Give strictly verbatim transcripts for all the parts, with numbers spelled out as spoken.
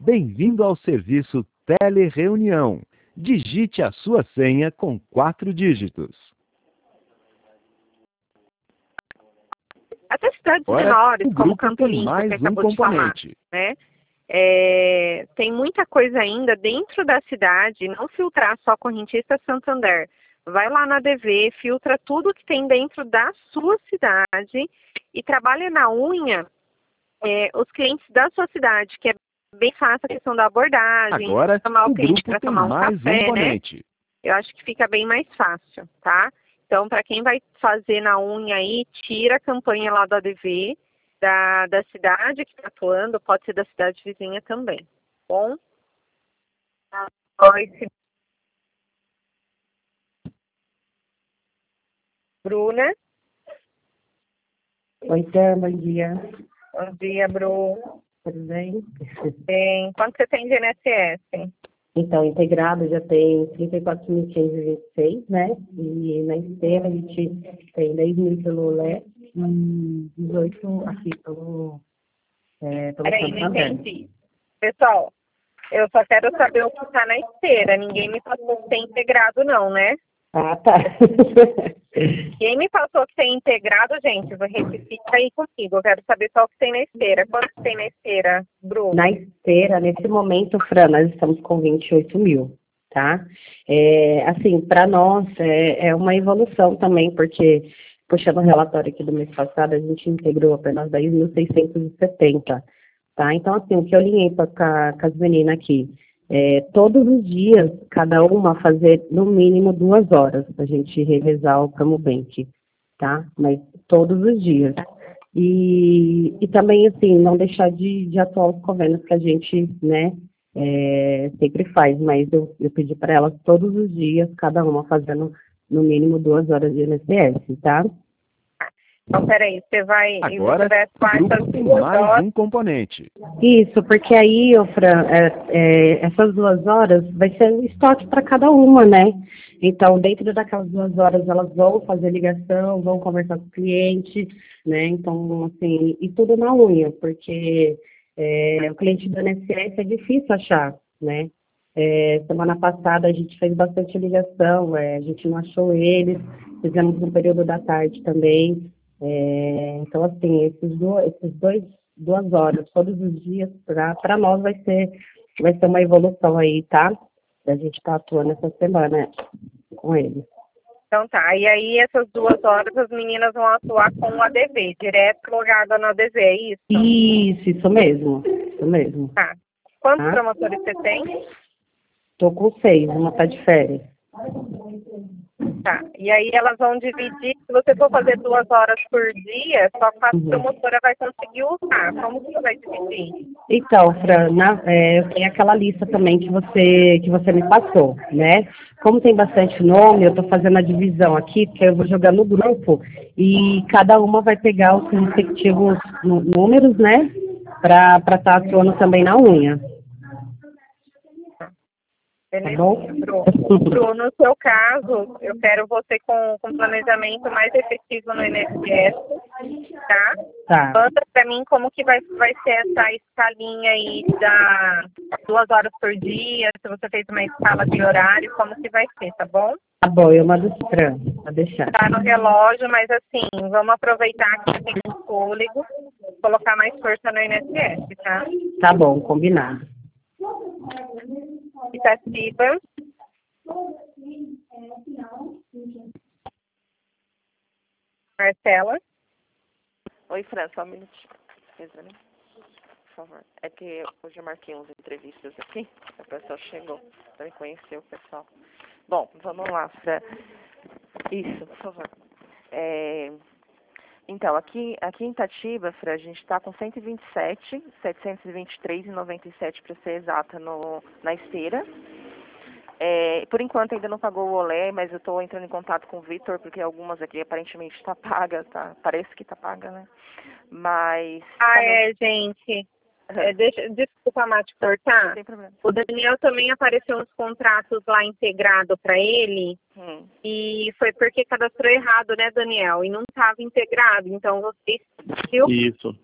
Bem-vindo ao serviço Telereunião. Digite a sua senha com quatro dígitos. Até cidades Agora, menores, o como grupo Campo tem Limpo, que mais você um acabou de falar, componente. né? É, tem muita coisa ainda dentro da cidade, não filtrar só correntista Santander. Vai lá na D V, filtra tudo que tem dentro da sua cidade e trabalha na unha é, os clientes da sua cidade, que é bem fácil a questão da abordagem, Agora, chamar o o cliente grupo para tem tomar um mais um café, né? componente. Eu acho que fica bem mais fácil, tá? Então, para quem vai fazer na unha aí, tira a campanha lá da D V, da, da cidade que está atuando, pode ser da cidade vizinha também. Bom? Oi, Bruna. Oi, Tam, bom dia. Bom dia, Bru. Tudo bem? Tem, quanto você tem de I N S S? Então, integrado já tem trinta e quatro mil quinhentos e vinte e seis, né? E na esteira a gente tem dez mil pelo Lé e dezoito aqui pelo, é, pelo Peraí, não Santander. entendi. Pessoal, eu só quero saber o que está na esteira. Ninguém me passou que tem integrado, não, né? Ah, tá. Quem me passou que tem integrado, gente, retifica aí comigo. Eu quero saber só o que tem na esteira. Quanto que tem na esteira, Bruno? Na esteira, nesse momento, Fran, nós estamos com vinte e oito mil, tá? É, assim, para nós é, é uma evolução também, porque, puxando o relatório aqui do mês passado, a gente integrou apenas dez mil seiscentos e setenta, tá? Então, assim, o que eu alinhei com, a, com as meninas aqui, é, todos os dias, cada uma fazer no mínimo duas horas, para a gente revezar o Camubank, tá? Mas todos os dias. E, e também, assim, não deixar de, de atuar os convênios que a gente, né, é, sempre faz, mas eu, eu pedi para elas todos os dias, cada uma fazendo no mínimo duas horas de I N S S, tá? Então, peraí, você vai, Agora, você vai atuar o grupo essas tem duas mais horas. um componente. Isso, porque aí, ô Fran, é, é, essas duas horas vai ser um estoque para cada uma, né? Então, dentro daquelas duas horas, elas vão fazer ligação, vão conversar com o cliente, né? Então, assim, e tudo na unha, porque é, o cliente do I N S S é difícil achar, né? É, semana passada a gente fez bastante ligação, é, a gente não achou eles, fizemos no período da tarde também. É, então, assim, esses, do, esses dois duas horas todos os dias, para nós vai ser, vai ser uma evolução aí, tá? A gente está atuando essa semana com eles. Então tá, e aí essas duas horas as meninas vão atuar com o A D V, direto logada no A D V, é isso? Isso, isso mesmo, isso mesmo. Tá. Quantos Tá? promotores você tem? Tô com seis, uma tá de férias. Tá, e aí elas vão dividir, se você for fazer duas horas por dia, só a Uhum. promotora vai conseguir usar. Como que você vai dividir? Então, Fran, na, é, eu tenho aquela lista também que você, que você me passou, né? Como tem bastante nome, eu estou fazendo a divisão aqui, porque eu vou jogar no grupo e cada uma vai pegar os respectivos nú- números, né? Para estar atuando também na unha. Tá bom? Bru, Bru, no seu caso, eu quero você com, com planejamento mais efetivo no I N S S, tá? Tá. Manda pra mim como que vai, vai ser essa escalinha aí da duas horas por dia, se você fez uma escala de horário, como que vai ser, tá bom? Tá bom, eu mando o Fran, pode deixar. Tá no relógio, mas assim, vamos aproveitar que tem um fôlego, colocar mais força no I N S S, tá? Tá bom, combinado. Itatiba. Marcela. Oi, Fran, só um minutinho. Por favor. É que hoje eu marquei uns entrevistas aqui, a pessoa chegou para me conhecer, o pessoal. Bom, vamos lá, Fran. Isso, por favor. É, então, aqui, aqui em Itatiba, Fran, a gente está com cento e vinte e sete, setecentos e vinte e três e noventa e sete para ser exata no, na esteira. É, por enquanto ainda não pagou o olé, mas eu estou entrando em contato com o Vitor, porque algumas aqui aparentemente está paga, tá? Parece que está paga, né? Mas... Ah, tá é, gente. É, deixa, desculpa, Má, te cortar. Não tem problema. O Daniel também apareceu uns contratos lá integrado para ele. Hum. E foi porque cadastrou errado, né, Daniel? E não estava integrado. Então, você... Se o, Isso. se,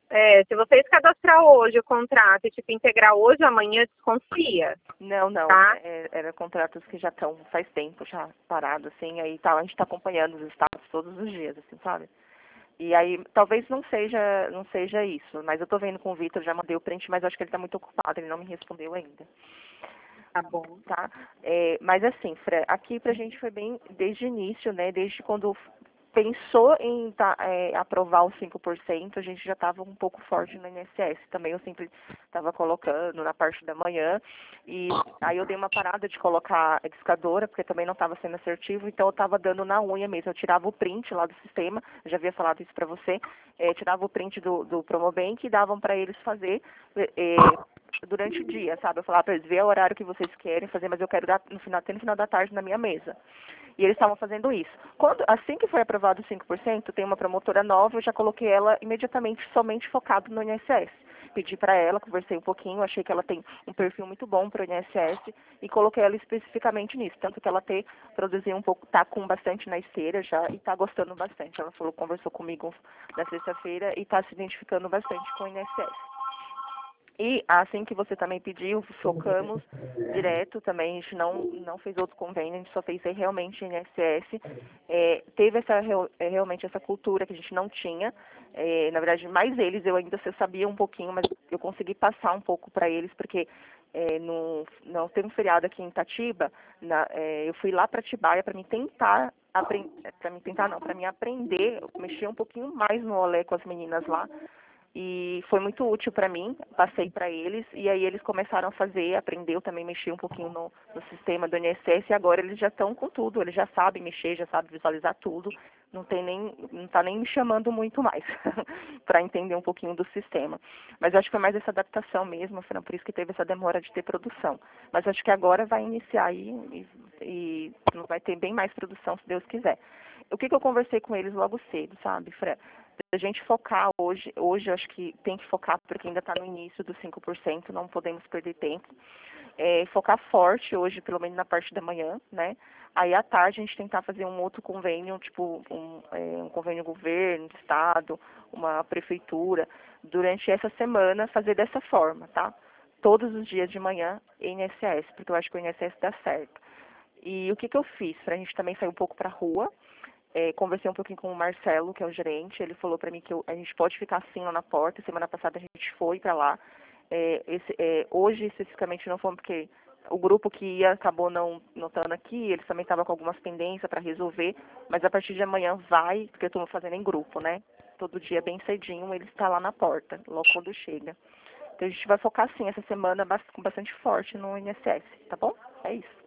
É, se vocês cadastrar hoje o contrato e tipo, integrar hoje, amanhã desconfia. Não, não. Tá? É, era contratos que já estão faz tempo já parados, assim, aí tá, a gente está acompanhando os estados todos os dias, assim, sabe? E aí, talvez não seja, não seja isso, mas eu tô vendo com o Vitor, já mandei o print, mas acho que ele tá muito ocupado, ele não me respondeu ainda. Tá bom. Tá? É, mas assim, Fran, aqui pra gente foi bem desde o início, né? Desde quando pensou em tá, é, aprovar os cinco por cento, a gente já estava um pouco forte no I N S S. Também eu sempre estava colocando na parte da manhã. E aí eu dei uma parada de colocar a discadora, porque também não estava sendo assertivo, então eu estava dando na unha mesmo. Eu tirava o print lá do sistema, eu já havia falado isso para você, é, tirava o print do, do Promobank e davam para eles fazer é, durante o dia, sabe? Eu falava para eles, vê o horário que vocês querem fazer, mas eu quero dar no final, até no final da tarde na minha mesa. E eles estavam fazendo isso. Quando, assim que foi aprovado os cinco por cento, tem uma promotora nova, eu já coloquei ela imediatamente somente focado no I N S S. Pedi para ela, conversei um pouquinho, achei que ela tem um perfil muito bom para o I N S S e coloquei ela especificamente nisso. Tanto que ela tem, produziu um pouco, tá com bastante na esteira já e tá gostando bastante. Ela falou, conversou comigo na sexta-feira e tá se identificando bastante com o I N S S. E assim que você também pediu, focamos direto também, a gente não, não fez outro convênio, a gente só fez realmente I N S S. É, teve essa, realmente essa cultura que a gente não tinha. É, na verdade, mais eles, eu ainda eu sabia um pouquinho, mas eu consegui passar um pouco para eles, porque é, no, não tem um feriado aqui em Itatiba, na, é, eu fui lá para Atibaia para me tentar aprender, para me tentar não, para me aprender, mexer um pouquinho mais no olé com as meninas lá. E foi muito útil para mim, passei para eles, e aí eles começaram a fazer, aprender, eu também mexi um pouquinho no, no sistema do I N S S, e agora eles já estão com tudo, eles já sabem mexer, já sabem visualizar tudo, não tem nem, não está nem me chamando muito mais, para entender um pouquinho do sistema. Mas eu acho que foi mais essa adaptação mesmo, foi por isso que teve essa demora de ter produção. Mas acho que agora vai iniciar aí, e, e vai ter bem mais produção, se Deus quiser. O que, que eu conversei com eles logo cedo, sabe, Fran? A gente focar hoje, hoje eu acho que tem que focar porque ainda está no início dos cinco por cento, não podemos perder tempo. É, focar forte hoje, pelo menos na parte da manhã, né? Aí à tarde a gente tentar fazer um outro convênio, tipo um, é, um convênio governo, estado, uma prefeitura, durante essa semana fazer dessa forma, tá? Todos os dias de manhã I N S S, porque eu acho que o I N S S dá certo. E o que, que eu fiz? Pra gente também sair um pouco para a rua. É, conversei um pouquinho com o Marcelo, que é o gerente, ele falou para mim que eu, a gente pode ficar assim lá na porta. Semana passada a gente foi para lá. É, esse, é, hoje, especificamente, não fomos porque o grupo que ia acabou não notando aqui, eles também estavam com algumas pendências para resolver, mas a partir de amanhã vai, porque eu estou fazendo em grupo, né? Todo dia bem cedinho, ele está lá na porta, logo quando chega. Então a gente vai focar assim, essa semana com bastante forte no I N S S, tá bom? É isso.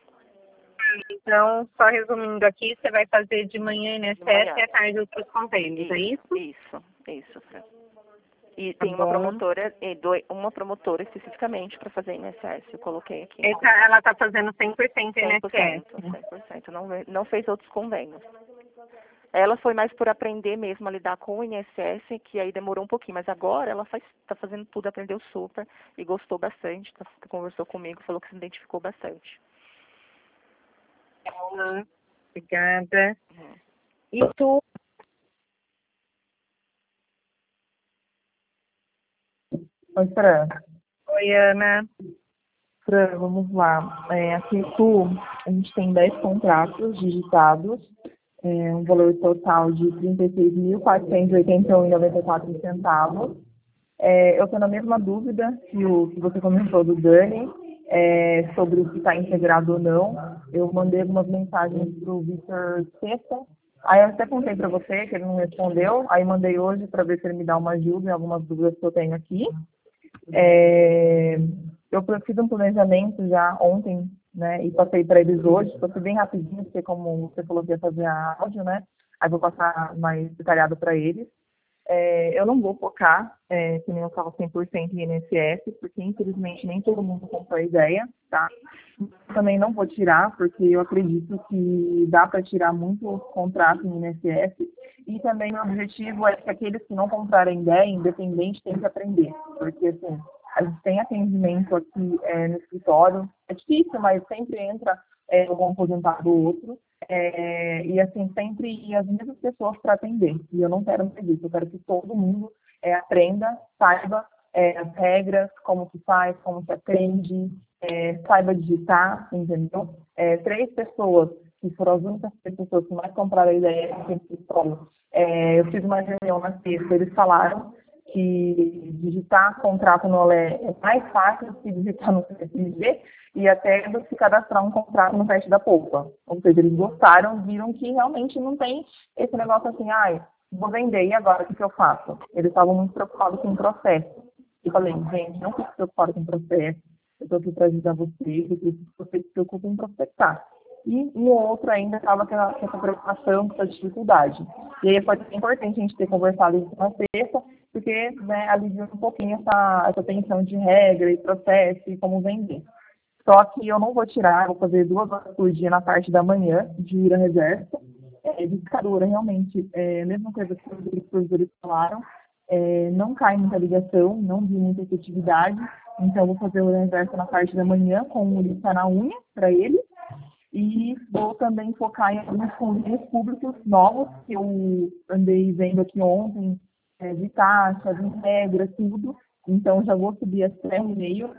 Então, só resumindo aqui, você vai fazer de manhã I N S S e à tarde outros convênios, isso, é isso? Isso, isso, Fran. E Tá tem uma bom. promotora, uma promotora especificamente para fazer I N S S, eu coloquei aqui. Essa, ela está fazendo cem por cento I N S S. cem por cento, não, não fez outros convênios. Ela foi mais por aprender mesmo a lidar com o I N S S, que aí demorou um pouquinho, mas agora ela está fazendo tudo, aprendeu super e gostou bastante, tá, conversou comigo, falou que se identificou bastante. Uhum. Obrigada. Uhum. E tu? Oi, Fran. Oi, Ana. Fran, vamos lá. É, aqui tu, a gente tem dez contratos digitados, é, um valor total de trinta e seis mil quatrocentos e oitenta e um reais e noventa e quatro centavos. É, eu estou na mesma dúvida que o que você comentou do Dani, é, sobre se está integrado ou não. Eu mandei algumas mensagens para o Vitor sexta. Aí eu até contei para você que ele não respondeu. Aí mandei hoje para ver se ele me dá uma ajuda em algumas dúvidas que eu tenho aqui. É, eu fiz um planejamento já ontem, né, e passei para eles hoje. Passei bem rapidinho, porque como você falou que ia fazer a áudio, né, aí vou passar mais detalhado para eles. É, eu não vou focar, é, que nem eu falo, cem por cento em I N S S, porque infelizmente nem todo mundo comprou a ideia, tá? Também não vou tirar, porque eu acredito que dá para tirar muitos contratos em I N S S, e também o objetivo é que aqueles que não comprarem ideia, independente, tem que aprender, porque assim, a gente tem atendimento aqui é, no escritório, é difícil, mas sempre entra é, um aposentado ou outro, é, e assim, sempre ir as mesmas pessoas para atender, e eu não quero mais isso, eu quero que todo mundo é, aprenda, saiba é, as regras, como que faz, como que aprende, é, saiba digitar, entendeu? É, três pessoas, que foram as únicas três pessoas que mais compraram a ideia desse escola. É, eu fiz uma reunião na sexta, eles falaram que digitar contrato no Olé é mais fácil do que digitar no C S M G e até do que cadastrar um contrato no teste da polpa. Ou seja, eles gostaram, viram que realmente não tem esse negócio assim, ai, vou vender e agora o que, que eu faço? Eles estavam muito preocupados com o processo. Eu falei, gente, não fique preocupado com o processo, eu estou aqui para ajudar vocês, eu preciso que vocês se preocupem em prospectar. E no outro ainda estava com essa preocupação, com essa dificuldade. E aí foi importante a gente ter conversado isso na sexta, porque né, aliviou um pouquinho essa, essa tensão de regra e processo e como vender. Só que eu não vou tirar, vou fazer duas horas por dia na parte da manhã de Ura Reversa. É, discadora, realmente, é a mesma coisa que os professores falaram, é, não cai muita ligação, não vi muita efetividade, então vou fazer o Ura Reversa na parte da manhã com o lista na unha para ele. E vou também focar em alguns convênios públicos novos que eu andei vendo aqui ontem, é, de taxa, de regra, tudo. Então, já vou subir até um e-mail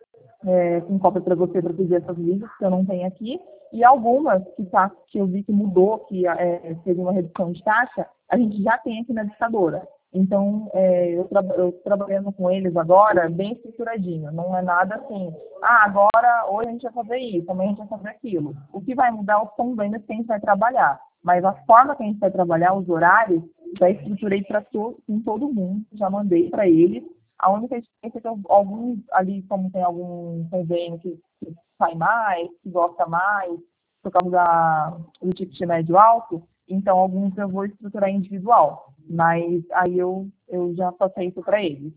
é, com cópia para você para pedir essas listas que eu não tenho aqui. E algumas que, tá, que eu vi que mudou, que é, teve uma redução de taxa, a gente já tem aqui na listadora. Então, é, eu, tra eu trabalhando com eles agora, bem estruturadinho. Não é nada assim, ah, agora, hoje a gente vai fazer isso, amanhã a gente vai fazer aquilo. O que vai mudar os convênios que a gente vai trabalhar. Mas a forma que a gente vai trabalhar, os horários, já estruturei para to com todo mundo, já mandei para eles. A única diferença é que alguns ali, como tem algum convênio que, que sai mais, que gosta mais, por causa da, do ticket médio alto, então alguns eu vou estruturar individual. Mas aí eu, eu já passei isso para eles.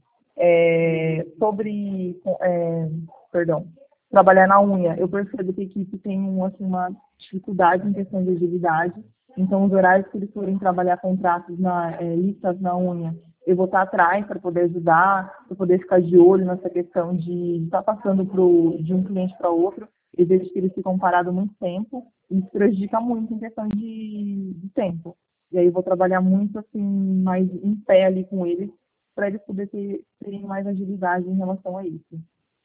É, sobre, é, perdão, trabalhar na unha, eu percebo que a equipe tem um, assim, uma dificuldade em questão de agilidade, então os horários que eles forem trabalhar contratos, na, é, listas na unha, eu vou estar atrás para poder ajudar, para poder ficar de olho nessa questão de estar passando pro, de um cliente para outro. Eu vejo que eles ficam parados muito tempo, e isso prejudica muito em questão de, de tempo. E aí eu vou trabalhar muito assim, mais em pé ali com eles, para eles poderem ter, terem mais agilidade em relação a isso.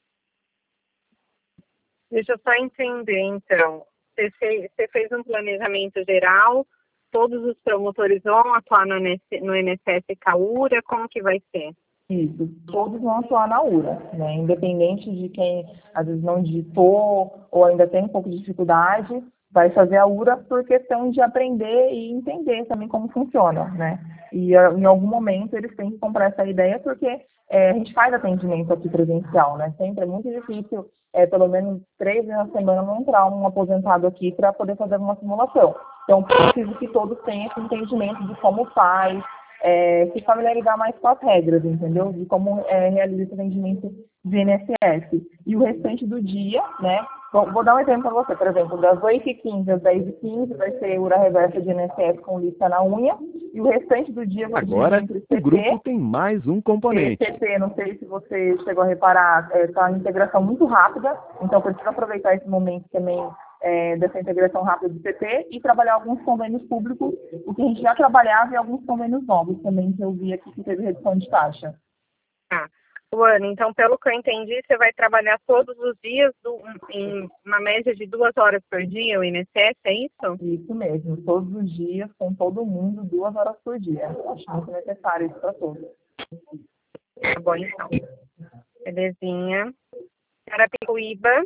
Deixa eu só entender, então. Você fez, você fez um planejamento geral, todos os promotores vão atuar no, no I N S S Caura, como que vai ser? Isso, todos vão atuar na URA, né? Independente de quem às vezes não digitou ou ainda tem um pouco de dificuldade, vai fazer a URA por questão de aprender e entender também como funciona, né? E em algum momento eles têm que comprar essa ideia porque é, a gente faz atendimento aqui presencial, né? Sempre é muito difícil, é, pelo menos três vezes na semana, não entrar um aposentado aqui para poder fazer uma simulação. Então, preciso que todos tenham esse entendimento de como faz, é, se familiarizar mais com as regras, entendeu? De como é, realiza esse atendimento de I N S S. E o restante do dia, né? Vou, vou dar um exemplo para você, por exemplo, das oito e quinze às dez e quinze vai ser Ura Reversa de I N S S com lista na unha, e o restante do dia... Vou Agora, o grupo tem mais um componente. C P, não sei se você chegou a reparar, está é, uma integração muito rápida, então preciso aproveitar esse momento também é, dessa integração rápida do C P e trabalhar alguns convênios públicos, o que a gente já trabalhava, e alguns convênios novos também, que eu vi aqui que teve redução de taxa. Ah. Luana, então, pelo que eu entendi, você vai trabalhar todos os dias do, em uma média de duas horas por dia, o I N S S, é isso? Isso mesmo, todos os dias, com todo mundo, duas horas por dia. Acho muito necessário isso para todos. Tá bom, então. Belezinha. Carapicuíba.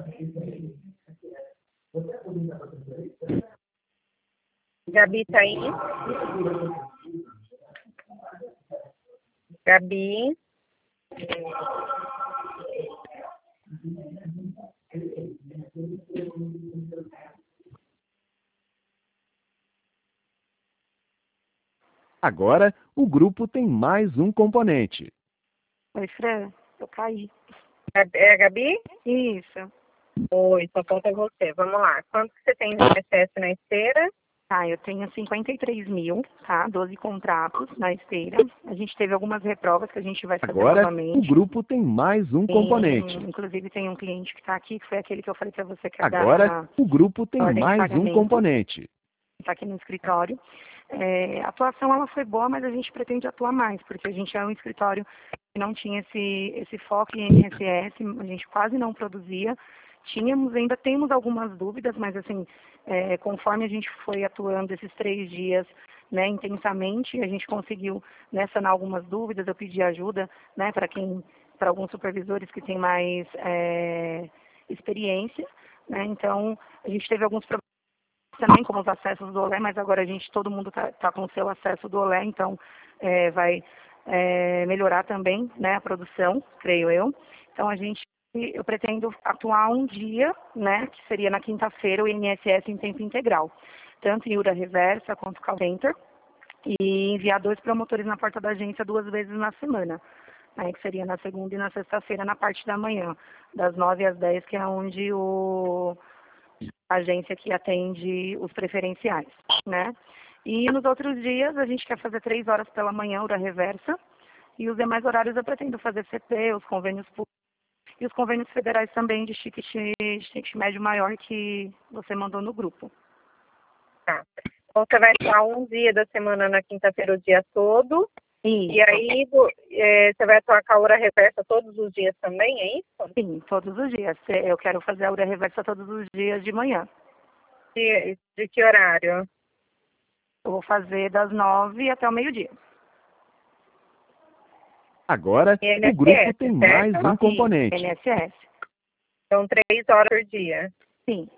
Gabi tá aí? Gabi. Agora, o grupo tem mais um componente. Oi, Fran, eu caí. É a Gabi? Isso. Oi, só falta você. Vamos lá. Quanto que você tem de I N S S na esteira? Tá, eu tenho cinquenta e três mil, tá? doze contratos na esteira. A gente teve algumas reprovas que a gente vai fazer Agora, novamente. o grupo tem mais um componente. E, inclusive, tem um cliente que está aqui, que foi aquele que eu falei para você que Agora, da, o grupo tem ordem de mais um pagamento. componente. Está aqui no escritório. É, a atuação ela foi boa, mas a gente pretende atuar mais, porque a gente é um escritório que não tinha esse, esse foco em I N S S, a gente quase não produzia. Tínhamos, ainda temos algumas dúvidas, mas assim, é, conforme a gente foi atuando esses três dias, né, intensamente, a gente conseguiu, né, sanar algumas dúvidas. Eu pedi ajuda, né, para quem, para alguns supervisores que têm mais é, experiência, né, então a gente teve alguns problemas também como os acessos do Olé, mas agora a gente, todo mundo está tá com o seu acesso do Olé, então é, vai é, melhorar também, né, a produção, creio eu. Então a gente, eu pretendo atuar um dia, né, que seria na quinta-feira, o I N S S em tempo integral, tanto em hora reversa quanto call center, e enviar dois promotores na porta da agência duas vezes na semana, né, que seria na segunda e na sexta-feira, na parte da manhã, das nove às dez, que é onde o a agência que atende os preferenciais, né? E nos outros dias a gente quer fazer três horas pela manhã, hora reversa, e os demais horários eu pretendo fazer C P, os convênios públicos, e os convênios federais também de ticket, de ticket médio maior que você mandou no grupo. Tá. Então você vai atuar um dia da semana na quinta-feira o dia todo, Isso. e aí do, é, você vai atuar com a hora reversa todos os dias também, é isso? Sim, todos os dias. Eu quero fazer a hora reversa todos os dias de manhã. De, de que horário? Eu vou fazer das nove até o meio-dia. Agora, I N S S, o grupo tem mais certo? um componente. I N S S. Então, três horas por dia. Sim.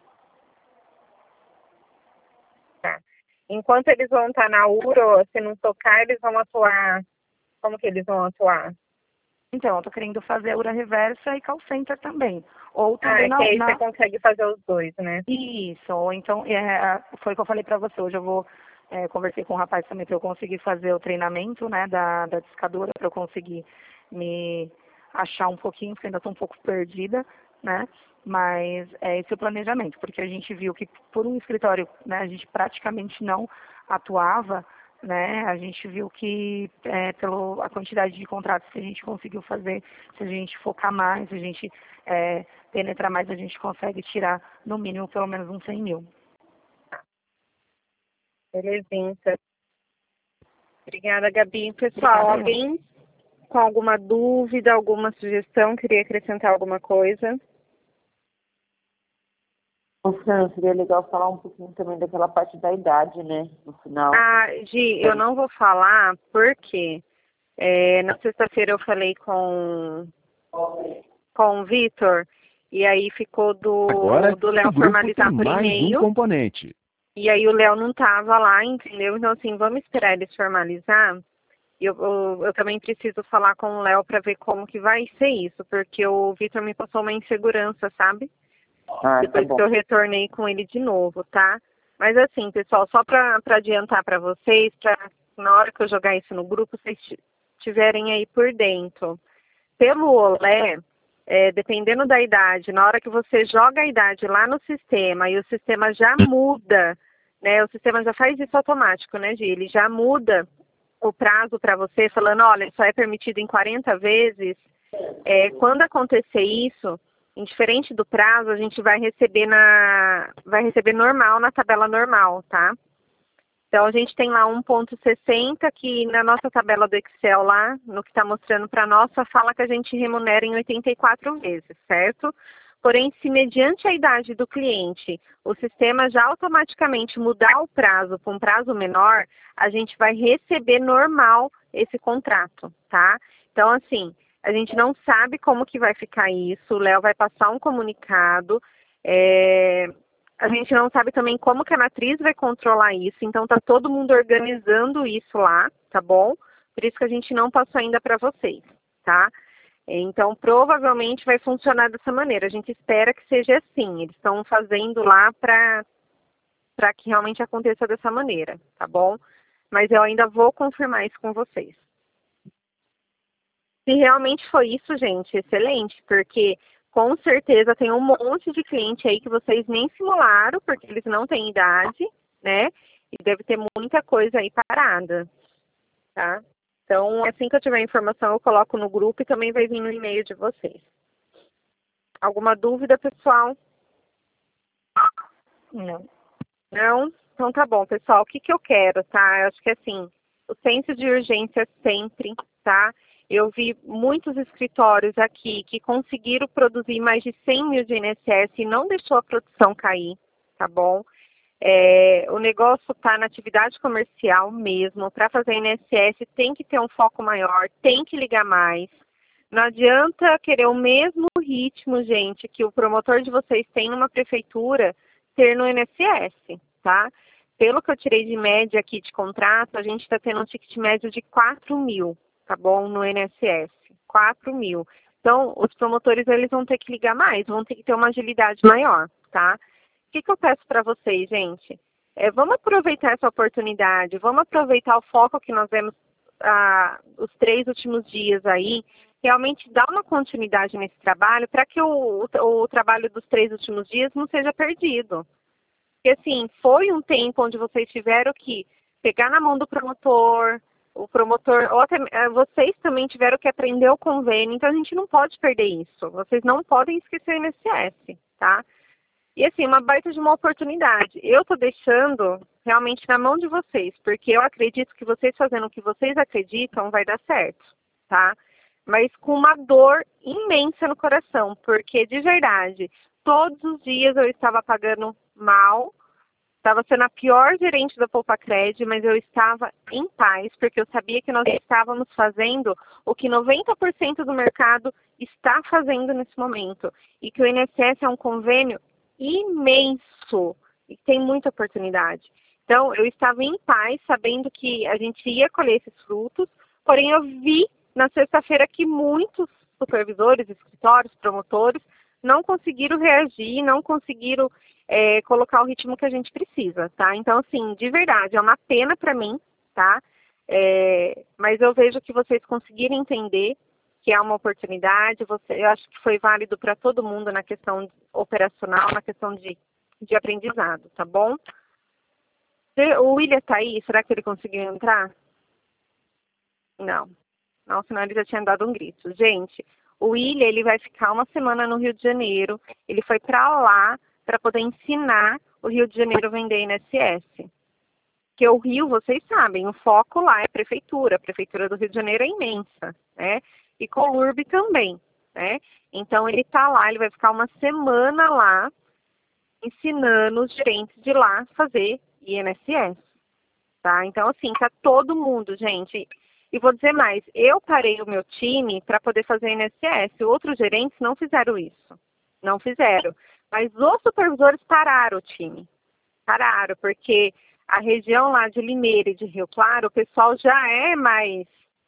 Tá. Enquanto eles vão estar na U R O, se não tocar, eles vão atuar. Como que eles vão atuar? Então, eu tô querendo fazer a hora reversa e call center também. Ou Ah, também é na, que aí na... você consegue fazer os dois, né? Isso, ou então, é, foi o que eu falei para você, hoje eu vou, é, conversei com o rapaz também para eu conseguir fazer o treinamento, né, da, da discadora, para eu conseguir me achar um pouquinho, porque ainda estou um pouco perdida, né, mas é esse o planejamento, porque a gente viu que por um escritório, né, a gente praticamente não atuava, né, a gente viu que é, pela quantidade de contratos que a gente conseguiu fazer, se a gente focar mais, se a gente é, penetrar mais, a gente consegue tirar no mínimo pelo menos uns cem mil. Belezinha. Obrigada, Gabi. Pessoal, Obrigada, alguém com alguma dúvida, alguma sugestão, queria acrescentar alguma coisa? Ô, Fran, seria legal falar um pouquinho também daquela parte da idade, né, no final. Ah, Gi, eu não vou falar porque é, na sexta-feira eu falei com, com o Vitor e aí ficou do, Agora, do Léo o grupo formalizar tem por mais um e-mail. componente. E aí o Léo não estava lá, entendeu? Então, assim, vamos esperar eles formalizar. Eu, eu, eu também preciso falar com o Léo para ver como que vai ser isso, porque o Vitor me passou uma insegurança, sabe? Ah, Depois tá bom. que eu retornei com ele de novo, tá? Mas assim, pessoal, só para adiantar para vocês, para na hora que eu jogar isso no grupo, vocês tiverem aí por dentro. Pelo Olé, é, dependendo da idade, na hora que você joga a idade lá no sistema e o sistema já muda, né? O sistema já faz isso automático, né, Gi? Ele já muda o prazo para você, falando, olha, só é permitido em quarenta vezes. É, quando acontecer isso, indiferente do prazo, a gente vai receber na vai receber normal na tabela normal, tá? Então a gente tem lá um ponto sessenta que na nossa tabela do Excel lá, no que está mostrando para nós, só fala que a gente remunera em oitenta e quatro vezes, certo? Porém, se mediante a idade do cliente, o sistema já automaticamente mudar o prazo para um prazo menor, a gente vai receber normal esse contrato, tá? Então, assim, a gente não sabe como que vai ficar isso, o Léo vai passar um comunicado, é... a gente não sabe também como que a matriz vai controlar isso, então tá todo mundo organizando isso lá, tá bom? Por isso que a gente não passou ainda para vocês, tá? Então, provavelmente vai funcionar dessa maneira. A gente espera que seja assim. Eles estão fazendo lá para para que realmente aconteça dessa maneira, tá bom? Mas eu ainda vou confirmar isso com vocês. Se realmente foi isso, gente, excelente, porque com certeza tem um monte de cliente aí que vocês nem simularam, porque eles não têm idade, né? E deve ter muita coisa aí parada, tá? Então, assim que eu tiver informação, eu coloco no grupo e também vai vir no e-mail de vocês. Alguma dúvida, pessoal? Não. Não? Então tá bom, pessoal, o que, que eu quero, tá? Eu acho que assim, o senso de urgência sempre, tá? Eu vi muitos escritórios aqui que conseguiram produzir mais de cem mil de I N S S e não deixou a produção cair, tá bom? É, o negócio está na atividade comercial mesmo. Para fazer I N S S tem que ter um foco maior, tem que ligar mais. Não adianta querer o mesmo ritmo, gente, que o promotor de vocês tem numa prefeitura ter no I N S S, tá? Pelo que eu tirei de média aqui de contrato, a gente está tendo um ticket médio de quatro mil, tá bom? No I N S S, quatro mil. Então, os promotores, eles vão ter que ligar mais, vão ter que ter uma agilidade maior, tá? O que, que eu peço para vocês, gente? É, vamos aproveitar essa oportunidade, vamos aproveitar o foco que nós vemos ah, os três últimos dias aí, realmente dar uma continuidade nesse trabalho para que o, o, o trabalho dos três últimos dias não seja perdido. Porque, assim, foi um tempo onde vocês tiveram que pegar na mão do promotor, o promotor, ou até vocês também tiveram que aprender o convênio, então a gente não pode perder isso. Vocês não podem esquecer o I N S S, tá? E, assim, uma baita de uma oportunidade. Eu estou deixando realmente na mão de vocês, porque eu acredito que vocês fazendo o que vocês acreditam vai dar certo, tá? Mas com uma dor imensa no coração, porque, de verdade, todos os dias eu estava pagando mal, estava sendo a pior gerente da Poupacred, mas eu estava em paz, porque eu sabia que nós estávamos fazendo o que noventa por cento do mercado está fazendo nesse momento, e que o I N S S é um convênio imenso e tem muita oportunidade. Então, eu estava em paz, sabendo que a gente ia colher esses frutos, porém eu vi na sexta-feira que muitos supervisores, escritórios, promotores, não conseguiram reagir, não conseguiram é, colocar o ritmo que a gente precisa, tá? Então, assim, de verdade, é uma pena para mim, tá? É, mas eu vejo que vocês conseguiram entender que é uma oportunidade, você, eu acho que foi válido para todo mundo na questão operacional, na questão de, de aprendizado, tá bom? O William tá aí? Será que ele conseguiu entrar? Não. Não, senão ele já tinha dado um grito. Gente, o William, ele vai ficar uma semana no Rio de Janeiro, ele foi para lá para poder ensinar o Rio de Janeiro a vender I N S S. Porque o Rio, vocês sabem, o foco lá é a prefeitura, a prefeitura do Rio de Janeiro é imensa, né? E Colurb também, né? Então, ele está lá, ele vai ficar uma semana lá, ensinando os gerentes de lá a fazer I N S S, tá? Então, assim, tá todo mundo, gente. E vou dizer mais, eu parei o meu time para poder fazer I N S S, outros gerentes não fizeram isso, não fizeram. Mas os supervisores pararam o time, pararam, porque a região lá de Limeira e de Rio Claro, o pessoal já é mais...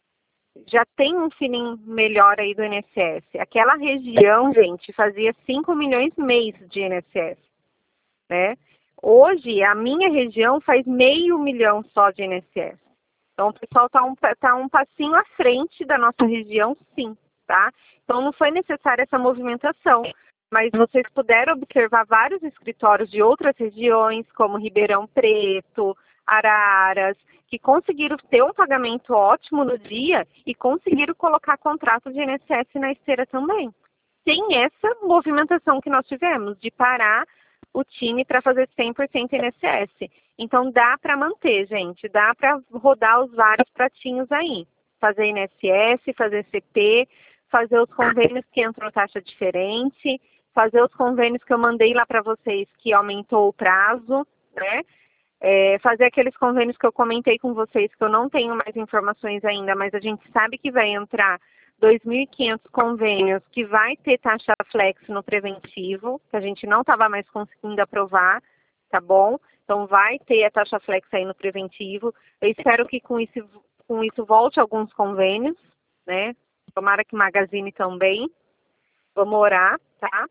já tem um feeling melhor aí do I N S S. Aquela região, gente, fazia cinco milhões mês de I N S S, né? Hoje, a minha região faz meio milhão só de I N S S. Então, o pessoal está um, tá um passinho à frente da nossa região, sim, tá? Então, não foi necessária essa movimentação, mas vocês puderam observar vários escritórios de outras regiões, como Ribeirão Preto, Araras, que conseguiram ter um pagamento ótimo no dia e conseguiram colocar contrato de I N S S na esteira também. Tem essa movimentação que nós tivemos, de parar o time para fazer cem por cento I N S S. Então, dá para manter, gente, dá para rodar os vários pratinhos aí. Fazer I N S S, fazer C P, fazer os convênios que entrou taxa diferente, fazer os convênios que eu mandei lá para vocês que aumentou o prazo, né? É, fazer aqueles convênios que eu comentei com vocês, que eu não tenho mais informações ainda, mas a gente sabe que vai entrar dois mil e quinhentos convênios que vai ter taxa flex no preventivo, que a gente não estava mais conseguindo aprovar, tá bom? Então vai ter a taxa flex aí no preventivo. Eu espero que com isso, com isso volte alguns convênios, né? Tomara que Magazine também. Vamos orar, tá?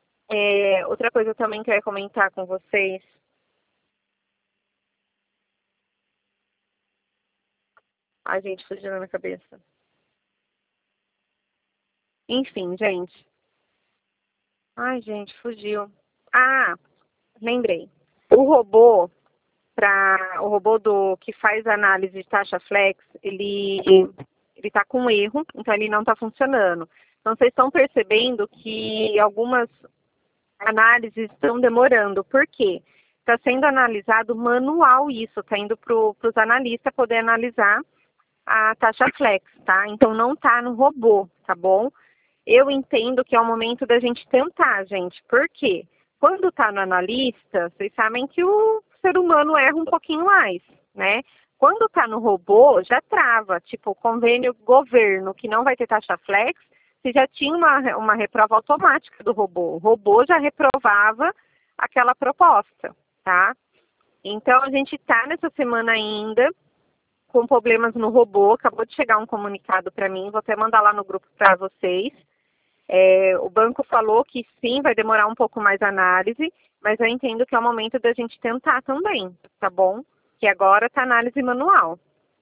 É, outra coisa também que eu ia comentar com vocês. Ai, gente, fugiu na minha cabeça. Enfim, gente. Ai, gente, fugiu. Ah, lembrei. O robô, pra, o robô do, que faz análise de taxa flex, ele ele tá com erro, então ele não está funcionando. Então, vocês estão percebendo que algumas análises estão demorando. Por quê? está sendo analisado manual isso, está indo para os analistas poder analisar a taxa flex, tá? Então não está no robô, tá bom? Eu entendo que é o momento da gente tentar, gente. Por quê? Quando está no analista, vocês sabem que o ser humano erra um pouquinho mais, né? Quando está no robô, já trava. Tipo, convênio governo que não vai ter taxa flex, você já tinha uma, uma reprova automática do robô. O robô já reprovava aquela proposta, tá? Então, a gente está nessa semana ainda com problemas no robô. Acabou de chegar um comunicado para mim, vou até mandar lá no grupo para vocês. É, o banco falou que sim, vai demorar um pouco mais a análise, mas eu entendo que é o momento da gente tentar também, tá bom? Que agora está análise manual.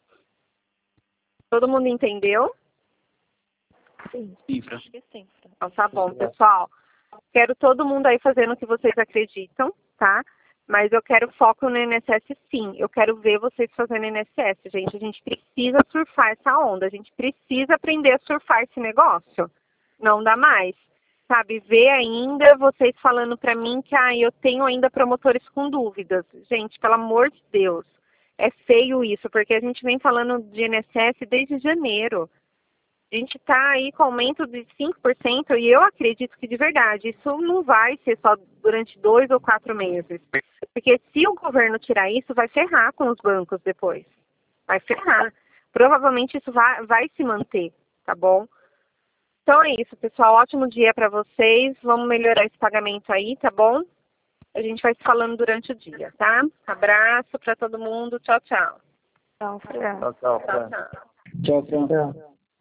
Todo mundo entendeu? Sim, acho que sim. Então, tá bom, pessoal. Quero todo mundo aí fazendo o que vocês acreditam, tá? Mas eu quero foco no I N S S sim. Eu quero ver vocês fazendo I N S S, gente. A gente precisa surfar essa onda. A gente precisa aprender a surfar esse negócio. Não dá mais. Sabe, ver ainda vocês falando pra mim que ah, eu tenho ainda promotores com dúvidas. Gente, pelo amor de Deus. É feio isso, porque a gente vem falando de I N S S desde janeiro. A gente está aí com aumento de cinco por cento e eu acredito que de verdade isso não vai ser só durante dois ou quatro meses. Porque se o governo tirar isso, vai ferrar com os bancos depois. Vai ferrar. Provavelmente isso vai, vai se manter, tá bom? Então é isso, pessoal. Ótimo dia para vocês. Vamos melhorar esse pagamento aí, tá bom? A gente vai se falando durante o dia, tá? Abraço para todo mundo. Tchau, tchau. Tchau, Fran. Tchau, tchau, Tchau, Fran. tchau. Tchau, Fran.